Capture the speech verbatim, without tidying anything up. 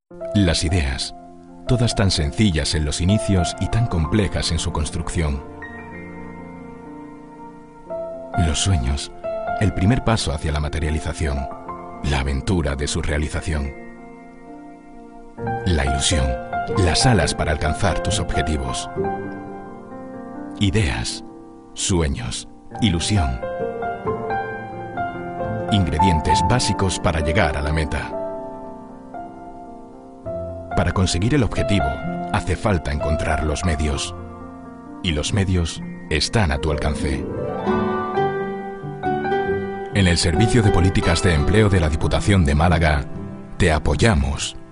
Las ideas, todas tan sencillas en los inicios y tan complejas en su construcción. Los sueños, el primer paso hacia la materialización, la aventura de su realización. La ilusión, las alas para alcanzar tus objetivos. Ideas, sueños, ilusión. Ingredientes básicos para llegar a la meta. Para conseguir el objetivo, hace falta encontrar los medios. Y los medios están a tu alcance. En el Servicio de Políticas de Empleo de la Diputación de Málaga, te apoyamos.